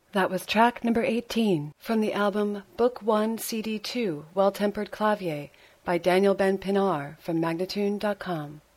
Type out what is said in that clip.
That was track number 18 from the album Book 1 CD 2 Well Tempered Clavier by Daniel Ben Pinar from Magnatune.com.